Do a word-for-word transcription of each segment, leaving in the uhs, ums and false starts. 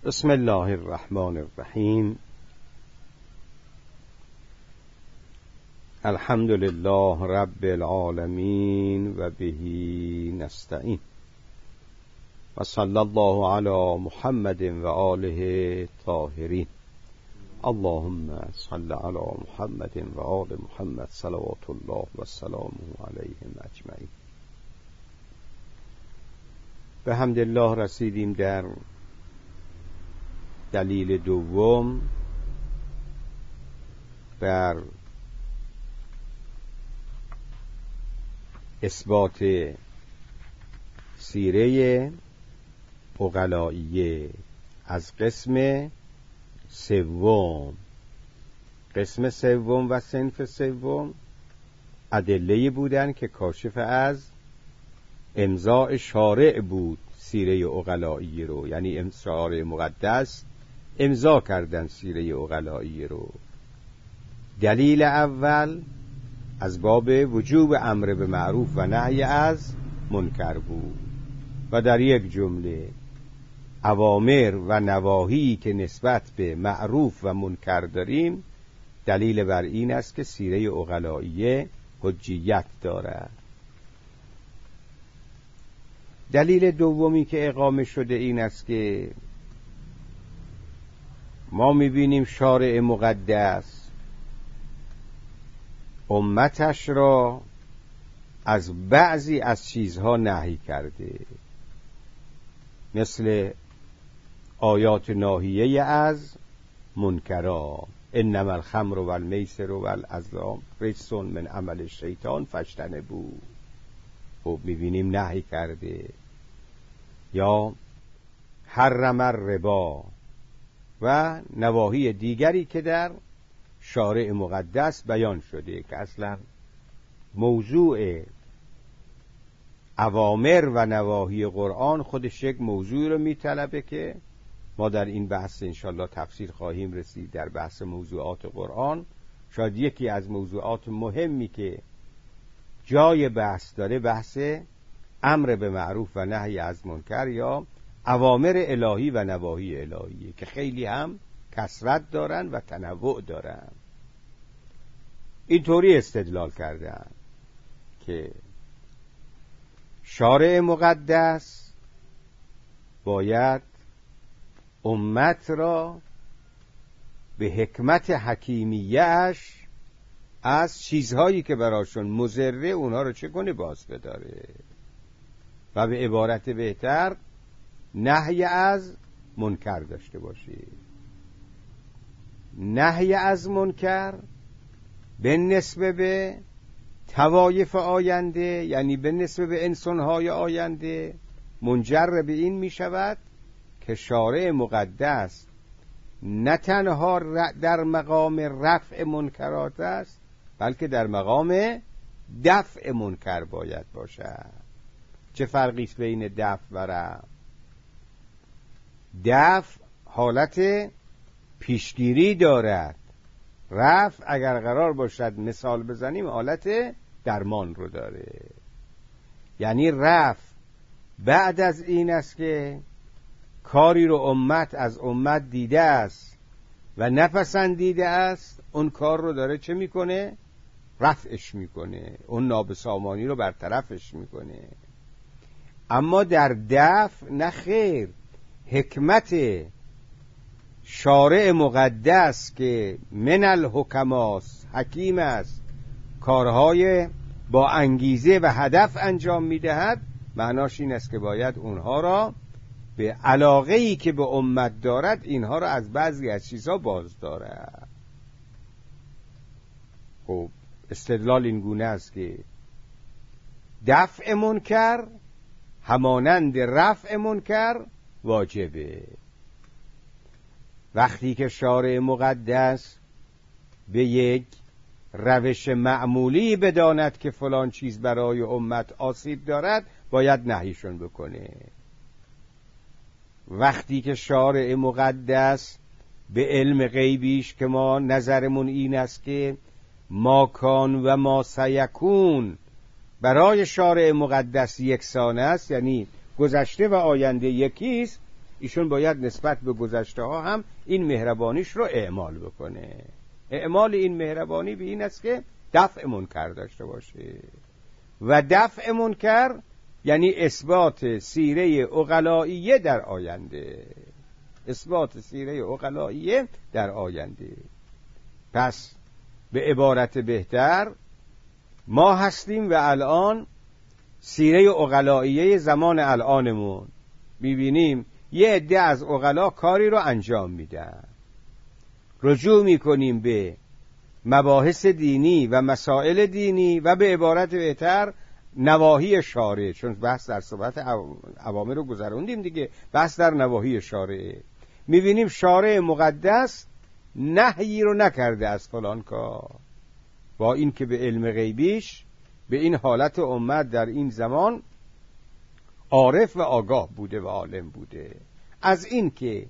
بسم الله الرحمن الرحیم. الحمد لله رب العالمین و بهی نستعین و صلی الله علی محمد و آله طاهرین. اللهم صل علی محمد و آل محمد صلوات الله و سلامه علیهم اجمعین. به حمد الله رسیدیم در دلیل دوم بر اثبات سیره عقلائیه از قسم سوم. قسم سوم و صنف سوم ادله بودن که کاشف از امضاء شارع بود سیره عقلائیه رو، یعنی شارع مقدس امضا کردن سیره عقلائیه رو. دلیل اول از باب وجوب امر به معروف و نهی از منکر بود و در یک جمله اوامر و نواهی که نسبت به معروف و منکر داریم دلیل بر این است که سیره عقلائیه حجیت دارد. دلیل دومی که اقامه شده این است که ما می‌بینیم شارع مقدس امتش را از بعضی از چیزها نهی کرده، مثل آیات ناهیه از منکرات، انما الخمر و المیسر و الازلام رجس من عمل الشیطان فاجتنبوه. خب می‌بینیم نهی کرده. یا حرم الربا و نواهی دیگری که در شارع مقدس بیان شده که اصلا موضوع اوامر و نواهی قرآن خودش یک موضوعی رو میطلبه که ما در این بحث انشالله تفسیر خواهیم رسید. در بحث موضوعات قرآن شاید یکی از موضوعات مهمی که جای بحث داره بحث امر به معروف و نهی از منکر یا اوامر الهی و نواهی الهیه که خیلی هم کثرت دارن و تنوع دارن. اینطوری استدلال کردن که شارع مقدس باید امت را به حکمت حکیمیش از چیزهایی که براشون مضره اونها رو چه کنه باز بداره و به عبارت بهتر نهی از منکر داشته باشید. نهی از منکر به نسبه به طوایف آینده، یعنی به نسبه به انسانهای آینده، منجر به این می شود که شارع مقدس نه تنها در مقام رفع منکرات است بلکه در مقام دفع منکر باید باشد. چه فرقی است بین دفع و رفع؟ دفع حالت پیشگیری دارد، رفع اگر قرار باشد مثال بزنیم حالت درمان رو داره. یعنی رفع بعد از این است که کاری رو امت از امت دیده است و نپسندیده است، اون کار رو داره چه میکنه؟ رفعش میکنه، اون نابسامانی رو برطرفش میکنه. اما در دفع نه خیر، حکمت شارع مقدس که من الحکماست، حکیم است، کارهای با انگیزه و هدف انجام میدهد، معناش این است که باید اونها را به علاقه‌ای که به امت دارد اینها را از بعضی از چیزها باز دارد. خب استدلال این گونه است که دفع منکر همانند رفع منکر واجبه. وقتی که شارع مقدس به یک روش معمولی بداند که فلان چیز برای امت آسیب دارد باید نهیشون بکنه. وقتی که شارع مقدس به علم غیبیش که ما نظرمون این است که ما کان و ما سیکون برای شارع مقدس یکسان است، یعنی گذشته و آینده یکیست، ایشون باید نسبت به گذشته ها هم این مهربانیش رو اعمال بکنه. اعمال این مهربانی به این است که دفع منکر داشته باشه و دفع منکر یعنی اثبات سیره عقلائیه در آینده، اثبات سیره عقلائیه در آینده. پس به عبارت بهتر ما هستیم و الان سیره عقلائیه زمان الانمون میبینیم یه عده از عقلا کاری رو انجام میدن، رجوع میکنیم به مباحث دینی و مسائل دینی و به عبارت بهتر نواهی شارع، چون بحث در صحبت اوامر رو گذروندیم دیگه، بحث در نواهی شارع. میبینیم شارع مقدس نهی رو نکرده از فلان کار، با این که به علم غیبیش به این حالت امت در این زمان عارف و آگاه بوده و عالم بوده، از این که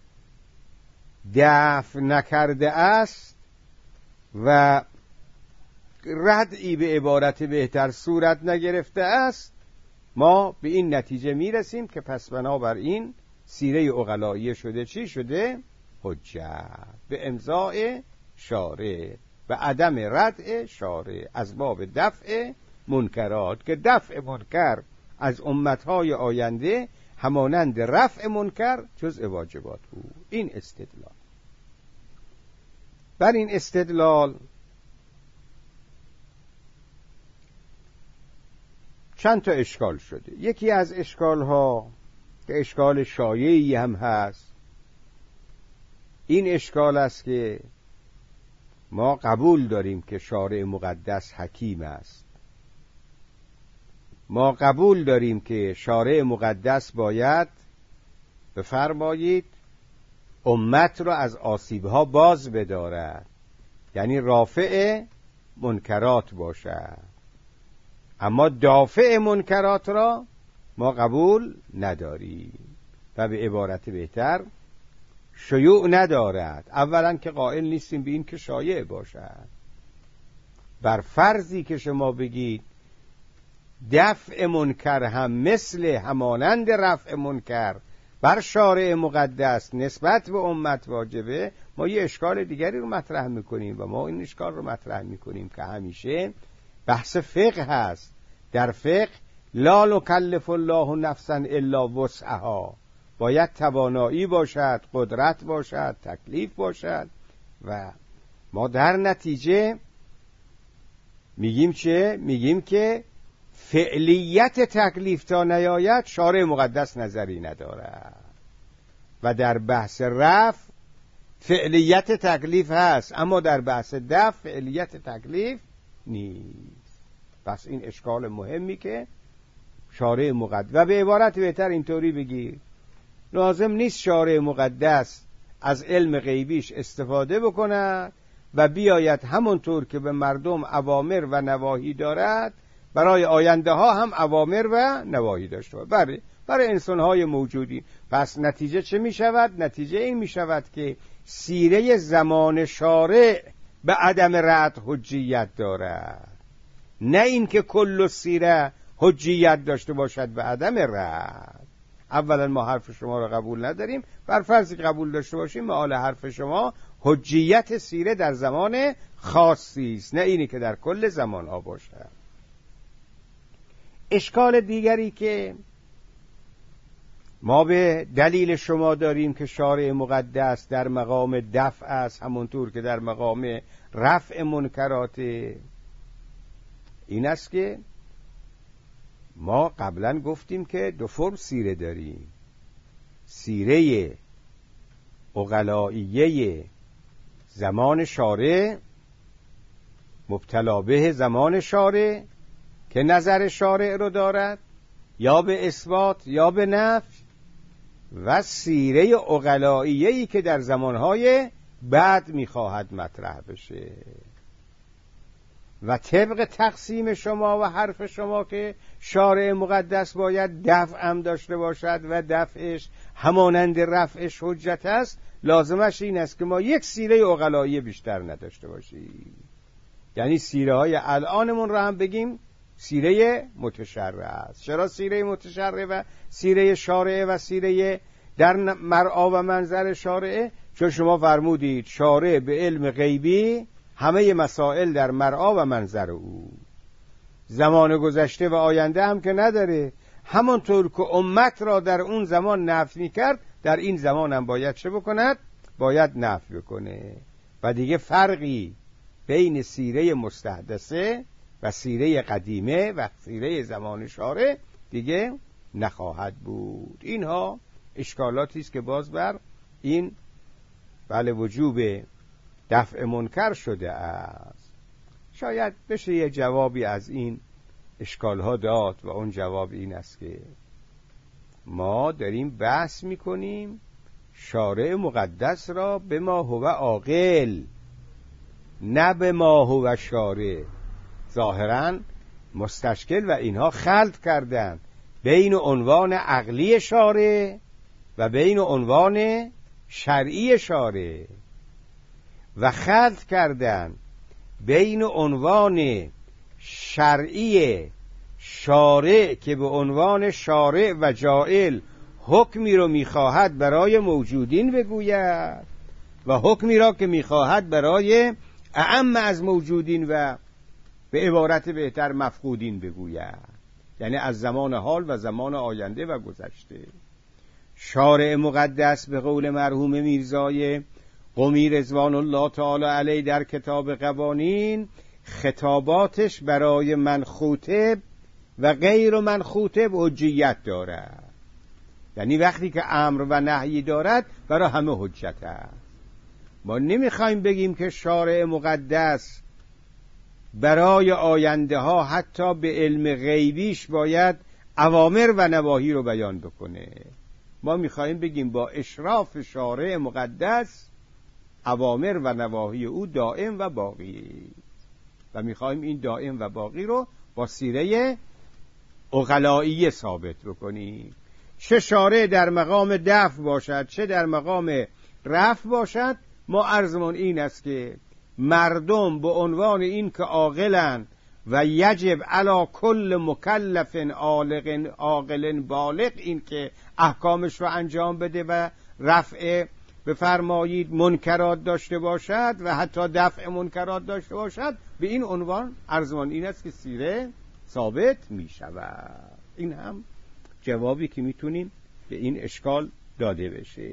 دفع نکرده است و ردعی به عبارت بهتر صورت نگرفته است، ما به این نتیجه میرسیم که پس بنابراین سیره عقلائیه شده چی شده؟ حجت به امضاء شارع و عدم ردع شارع از باب دفع منکرات، که دفع منکر از امتهای آینده همانند رفع منکر جزء واجبات بود. این استدلال. بر این استدلال چند تا اشکال شده. یکی از اشکال ها که اشکال شایعی هم هست، این اشکال است که ما قبول داریم که شارع مقدس حکیم است، ما قبول داریم که شارع مقدس باید بفرمایید امت را از آسیبها باز بدارد، یعنی رافع منکرات باشد، اما دافع منکرات را ما قبول نداریم و به عبارت بهتر شیوع ندارد. اولا که قائل نیستیم به این که شایع باشد. بر فرضی که شما بگید دفع منکر هم مثل همانند رفع منکر بر شارع مقدس نسبت به امت واجبه، ما یه اشکال دیگری رو مطرح میکنیم و ما این اشکال رو مطرح میکنیم که همیشه بحث فقه هست. در فقه لا نکلف الله نفسا الا وسعها، باید توانایی باشد، قدرت باشد، تکلیف باشد و ما در نتیجه میگیم چه؟ میگیم که فعلیت تکلیف تا نیاید شارع مقدس نظری ندارد و در بحث رفع فعلیت تکلیف هست، اما در بحث دفع فعلیت تکلیف نیست. پس این اشکال مهمی که شارع مقدس، و به عبارت بهتر اینطوری بگیر، لازم نیست شارع مقدس از علم غیبیش استفاده بکند و بیاید همونطور که به مردم اوامر و نواهی دارد برای آینده ها هم اوامر و نواهی داشته باشه. برای برای انسان های موجودی. پس نتیجه چه می شود؟ نتیجه این می شود که سیره زمان شارع به عدم رد حجیت دارد، نه این که کل سیره حجیت داشته باشد به عدم رد. اولا ما حرف شما رو قبول نداریم، بر فرضی قبول داشته باشیم معال حرف شما حجیت سیره در زمان خاصی است، نه اینی که در کل زمان ها باشد. اشکال دیگری که ما به دلیل شما داریم که شارع مقدس در مقام دفع است همونطور که در مقام رفع منکرات، این است که ما قبلا گفتیم که دو فرم سیره داریم: سیره عقلائیه زمان شارع، مبتلا به زمان شارع که نظر شارع رو دارد یا به اثبات یا به نفی، و سیره عقلائیه‌ای که در زمانهای بعد میخواهد مطرح بشه. و طبق تقسیم شما و حرف شما که شارع مقدس باید دفع هم داشته باشد و دفعش همانند رفعش حجت است، لازمش این است که ما یک سیره عقلائیه بیشتر نداشته باشیم، یعنی سیره های الانمون رو هم بگیم سیره متشرع است. چرا سیره متشرع و سیره شارع و سیره در مرعا و منظر شارعه، چون شما فرمودید شارع به علم غیبی همه مسائل در مرعا و منظر او، زمان گذشته و آینده هم که نداره. همانطور که امت را در اون زمان نفی میکرد، در این زمان هم باید چه بکند؟ باید نفی بکنه. و دیگه فرقی بین سیره مستحدثه و سیره قدیمه و سیره زمان شارع دیگه نخواهد بود. اینها اشکالاتی است که باز بر این بله وجوب دفع منکر شده است. شاید بشه یه جوابی از این اشکالها داد و اون جواب این است که ما داریم بحث میکنیم شارع مقدس را به ما هو عاقل، نه به ما هو شارع. ظاهرا مستشکل و اینها خلط کردن بین عنوان عقلی شارع و بین عنوان شرعی شارع، و خلط کردن بین عنوان شرعی شارع که به عنوان شارع و جائل حکمی رو میخواهد برای موجودین بگوید و حکمی را که میخواهد برای اعم از موجودین و به عبارت بهتر مفقودین بگوید، یعنی از زمان حال و زمان آینده و گذشته. شارع مقدس به قول مرحوم میرزای قمی رضوان الله تعالی علیه در کتاب قوانین، خطاباتش برای من خوطب و غیر من خوطب حجیت دارد. یعنی وقتی که امر و نهی دارد برای همه حجت است. ما نمیخوایم بگیم که شارع مقدس برای آینده ها حتی به علم غیبیش باید اوامر و نواهی رو بیان بکنه. ما میخوایم بگیم با اشراف شارع مقدس اوامر و نواهی او دائم و باقی، و میخوایم این دائم و باقی رو با سیره عقلایی ثابت بکنیم. چه شارع در مقام دفع باشد چه در مقام رفع باشد، ما عرضمون این است که مردم به عنوان این که عاقلند و یجب علی کل مکلف عاقل عاقل بالغ این که احکامش رو انجام بده و رفع بفرمایید منکرات داشته باشد و حتی دفع منکرات داشته باشد، به این عنوان عرضمون این است که سیره ثابت می شود. این هم جوابی که میتونیم به این اشکال داده بشه.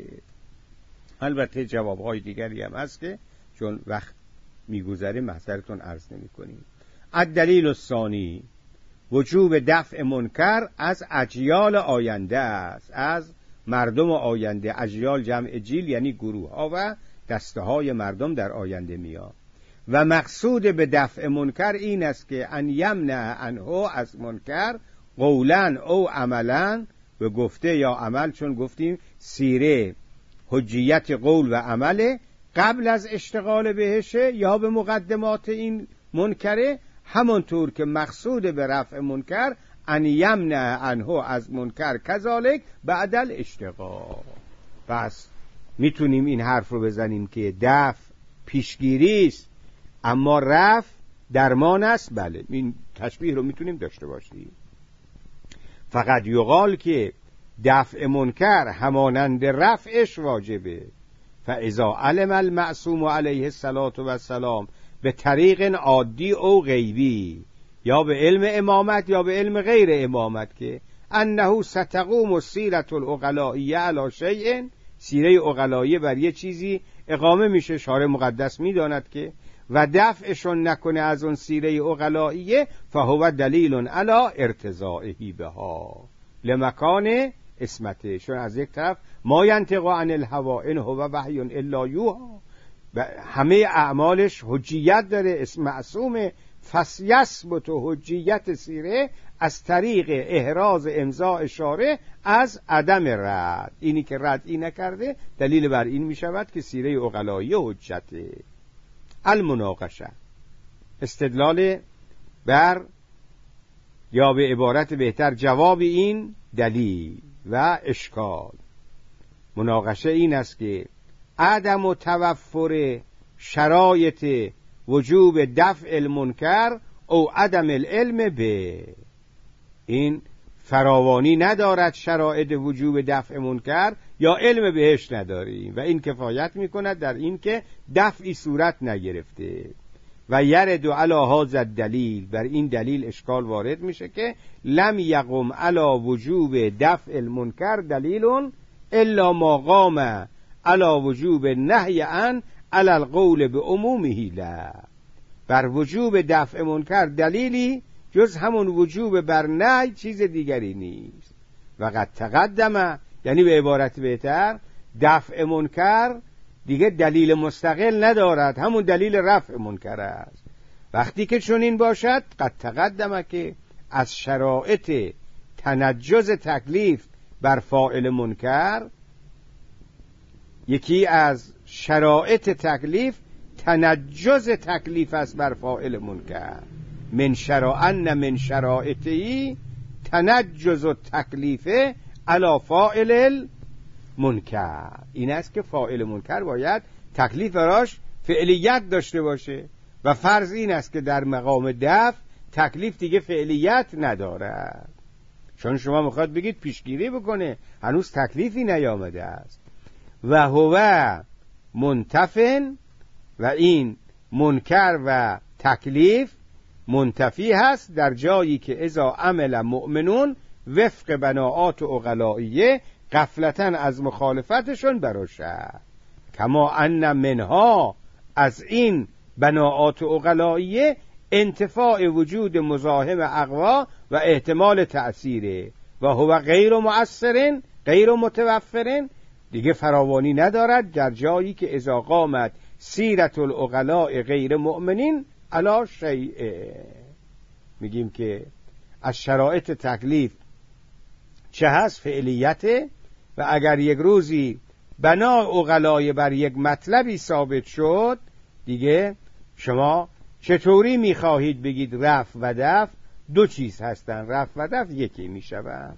البته جوابهای دیگری هم هست که چون وقت میگذره محضرتون عرض نمی کنیم. الدلیل الثانی وجوب دفع منکر از اجیال آینده است، از مردم آینده. اجیال جمع جیل یعنی گروه ها و دسته های مردم در آینده میاد. و مقصود به دفع منکر این است که ان یمنع عنه از منکر قولا او عملا، به گفته یا عمل، چون گفتیم سیره حجیت قول و عمل قبل از اشتغال بهشه یا به مقدمات این منکره، همانطور که مقصود به رفع منکر ان یمنع عنه از منکر کذالک بعد الاشتغال. پس میتونیم این حرف رو بزنیم که دفع پیشگیری است اما رفع درمان است. بله، این تشبیه رو میتونیم داشته باشیم. فقط یقال که دفع منکر همانند رفعش واجبه. فاذا علم المعصوم علیه الصلاة و السلام به طریق عادی او غیبی، یا به علم امامت یا به علم غیر امامت، که انه ستقوم السیرة العقلائیه علی شیء، سیره عقلائیه بر یه چیزی اقامه میشه، شارع مقدس میداند که، و دفعشون نکنه از اون سیره عقلائیه، فهو دلیل علی ارتضائه بها لمکان اسمته. چون از یک طرف ما ینطق عن الهوى ان هو وحی الا یوحی، همه اعمالش حجیت داره، اسم معصومه. فسیثبت حجیت سیره از طریق احراز امضاء شارع از عدم رد. اینی که رد این نکرده دلیل بر این می شود که سیره عقلائیه حجته. المناقشه، استدلال بر یا به عبارت بهتر جواب این دلیل و اشکال. مناقشه این است که عدم و توفر شرایط وجوب دفع المنکر او عدم العلم به، این فراوانی ندارد شرایط وجوب دفع منکر یا علم بهش نداریم و این کفایت میکند در این که دفعی صورت نگرفته. و یرد علی هذا الدلیل، بر این دلیل اشکال وارد میشه که لم یقم علی وجوب دفع المنکر دلیل الا ما قام علی وجوب نهی عن علی القول بعمومه. لا، بر وجوب دفع منکر دلیلی جز همون وجوب بر نهی چیز دیگری نیست. و قد تقدم، یعنی به عبارت بهتر دفع منکر دیگه دلیل مستقل ندارد، همون دلیل رفع منکر است. وقتی که چنین باشد قد تقدم که از شرایط تنجز تکلیف بر فاعل منکر، یکی از شرایط تکلیف تنجز تکلیف است بر فاعل منکر. من شرائن من شرائطی تنجز تکلیف علی فاعل منکر. این است که فاعل منکر باید تکلیف براش فعلیت داشته باشه و فرض این است که در مقام دفع تکلیف دیگه فعلیت ندارد، چون شما میخواد بگید پیشگیری بکنه، هنوز تکلیفی نیامده است. و هو منتفن، و این منکر و تکلیف منتفی هست در جایی که اذا عمل مؤمنون وفق بناعات عقلائیه غفلتاً از مخالفتشون براشه. کما ان منها، از این بناعات عقلائیه انتفاع وجود مزاحم اقوا و احتمال تأثیره. و هو غیر مؤثرن غیر متوفرن، دیگه فراوانی ندارد در جایی که اذا قامت سیرت العقلاء غیر مؤمنین علی شیء. میگیم که از شرایط تکلیف چه هست؟ فعلیته. و اگر یک روزی بنا عقلای بر یک مطلبی ثابت شد، دیگه شما چطوری میخواهید بگید رفع و دفع دو چیز هستن، رفع و دفع یکی میشوند.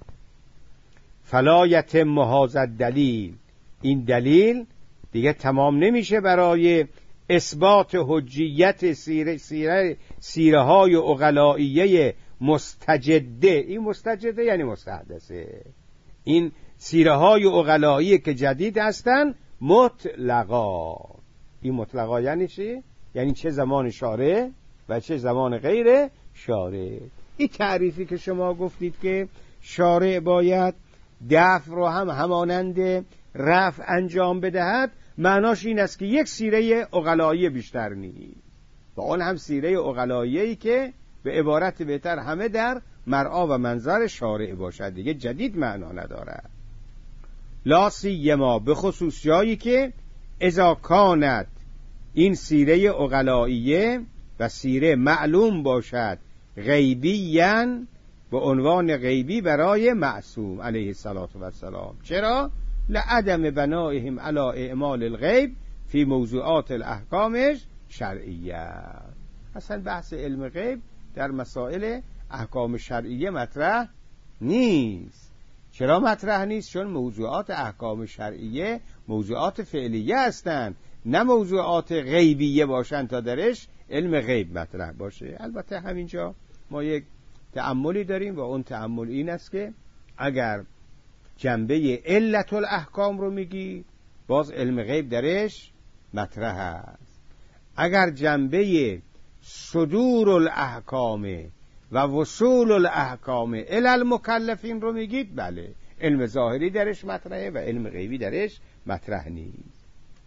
فلا یتم هذا الدلیل، این دلیل دیگه تمام نمیشه برای اثبات حجیت سیره, سیره, سیره های عقلائیه مستجده. این مستجده یعنی مستحدثه. این سیره های عقلائیه که جدید هستن مطلقا. این مطلقا یعنی چی؟ یعنی چه زمان شارع و چه زمان غیر شارع. این تعریفی که شما گفتید که شارع باید دفع رو هم همانند رفع انجام بدهد، معناش این است که یک سیره عقلائیه بیشتر نیست، و اون هم سیره عقلائیه‌ای که به عبارت بهتر همه در مرعا و منظر شارع باشد، دیگه جدید معنا ندارد. لا سیما، به خصوص جایی که اذا کانت، این سیره عقلائیه و سیره معلوم باشد غیبیاً، به عنوان غیبی برای معصوم علیه الصلاة و السلام. چرا؟ لعدم بنائهم علی اعمال الغیب فی موضوعات الاحکام شرعیه. اصلا بحث علم غیب در مسائل احکام شرعیه مطرح نیست. چرا مطرح نیست؟ چون موضوعات احکام شرعیه موضوعات فعلیه هستند، نه موضوعات غیبیه باشند تا درش علم غیب مطرح باشه. البته همینجا ما یک تأملی داریم و اون تأمل این است که اگر جنبه علت الاحکام رو میگی، باز علم غیب درش مطرح است. اگر جنبه صدور الاحکام و وصول الاحکام الی المکلفین رو میگید، بله علم ظاهری درش مطرحه و علم غیبی درش مطرح نیست.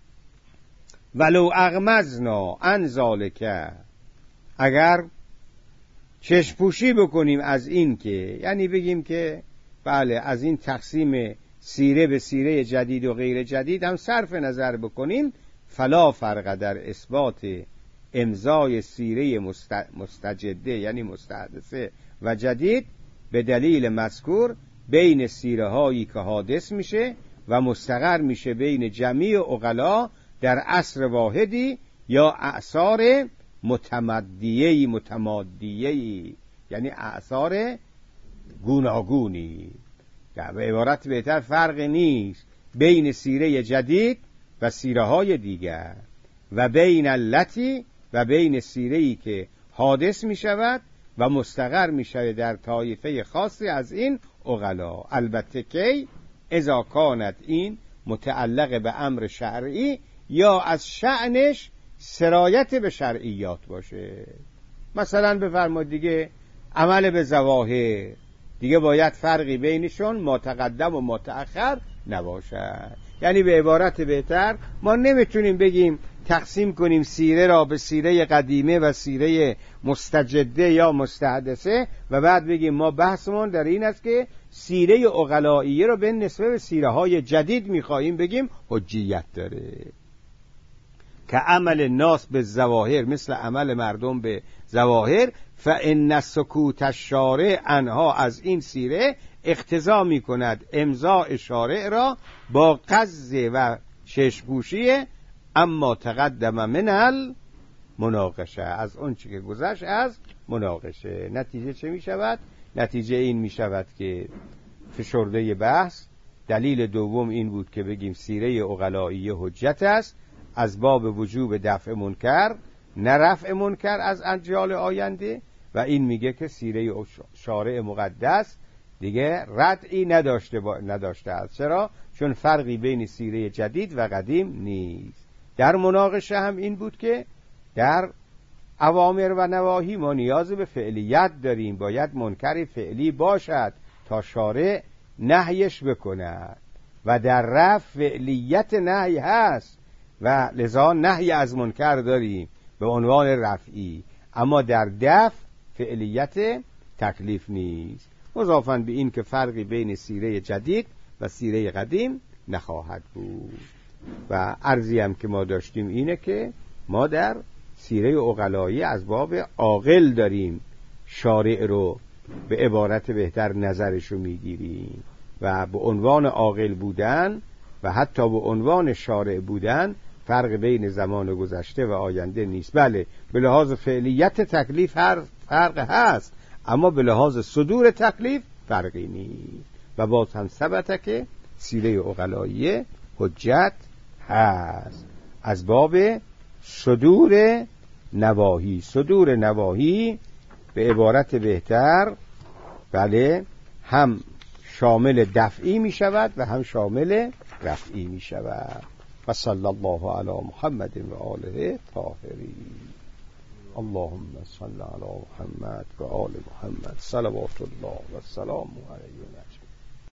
ولو اغمزنا عن ذالک، اگر چشم پوشی بکنیم از این که، یعنی بگیم که بله از این تقسیم سیره به سیره جدید و غیر جدید هم صرف نظر بکنیم، فلا فرق در اثبات امضای سیره مستجده یعنی مستحدثه و جدید به دلیل مذکور بین سیره هایی که حادث میشه و مستقر میشه بین جمیع عقلا در عصر واحدی یا اعصار متمدیهی متمادیهی، یعنی اعصار گوناگونی. به عبارت بهتر فرق نیست بین سیره جدید و سیره های دیگر و بین التی و بین سیره‌ای که حادث می شود و مستقر می شود در طایفه خاصی از این عقلا. البته که اذا کانت، این متعلق به امر شرعی یا از شأنش سرایت به شرعیات باشه. مثلا بفرمایید دیگه عمل به ظواهر دیگه باید فرقی بینشون ما تقدم و ما تأخر نباشد. یعنی به عبارت بهتر ما نمیتونیم بگیم تقسیم کنیم سیره را به سیره قدیمه و سیره مستجده یا مستحدثه و بعد بگیم ما بحثمون در این است که سیره عقلائیه رو به نسبت به سیره های جدید میخواهیم بگیم حجیت داره. که عمل ناس به ظواهر مثل عمل مردم به ظواهر، فإن سکوت الشارع عنها از این سیره اقتضا می کند امضاء شارع را با قض و ششگوشی اما تقدم من المناقشه، از اون چی که گذشت از مناقشه. نتیجه چه می شود؟ نتیجه این می شود که فشرده بحث دلیل دوم این بود که بگیم سیره عقلائیه حجت است از باب وجوب دفع منکر نه رفع منکر از اجیال آینده، و این میگه که سیره شارع مقدس دیگه ردعی نداشته با... نداشته است. چرا؟ چون فرقی بین سیره جدید و قدیم نیست. در مناقشه هم این بود که در اوامر و نواهی ما نیاز به فعلیت داریم، باید منکر فعلی باشد تا شارع نهیش بکند و در رفع فعلیت نهی هست و لذا نهی از منکر داریم به عنوان رفعی، اما در دفع فعلیت تکلیف نیست. مضافاً به این که فرقی بین سیره جدید و سیره قدیم نخواهد بود. و عرضی هم که ما داشتیم اینه که ما در سیره عقلایی از باب عاقل داریم شارع رو به عبارت بهتر نظرش رو میگیریم و به عنوان عاقل بودن و حتی به عنوان شارع بودن فرق بین زمان گذشته و آینده نیست. بله به لحاظ فعلیت تکلیف هر فرق هست، اما به لحاظ صدور تکلیف فرقی نیست. و باز هم ثبته که سیره عقلائیه حجت هست از باب صدور نواهی. صدور نواهی به عبارت بهتر بله هم شامل دفعی می شود و هم شامل رفعی می شود. و صلی الله علی محمد و آله طاهرین. اللهم صل علی محمد و آل محمد صلوات الله و سلام علیه.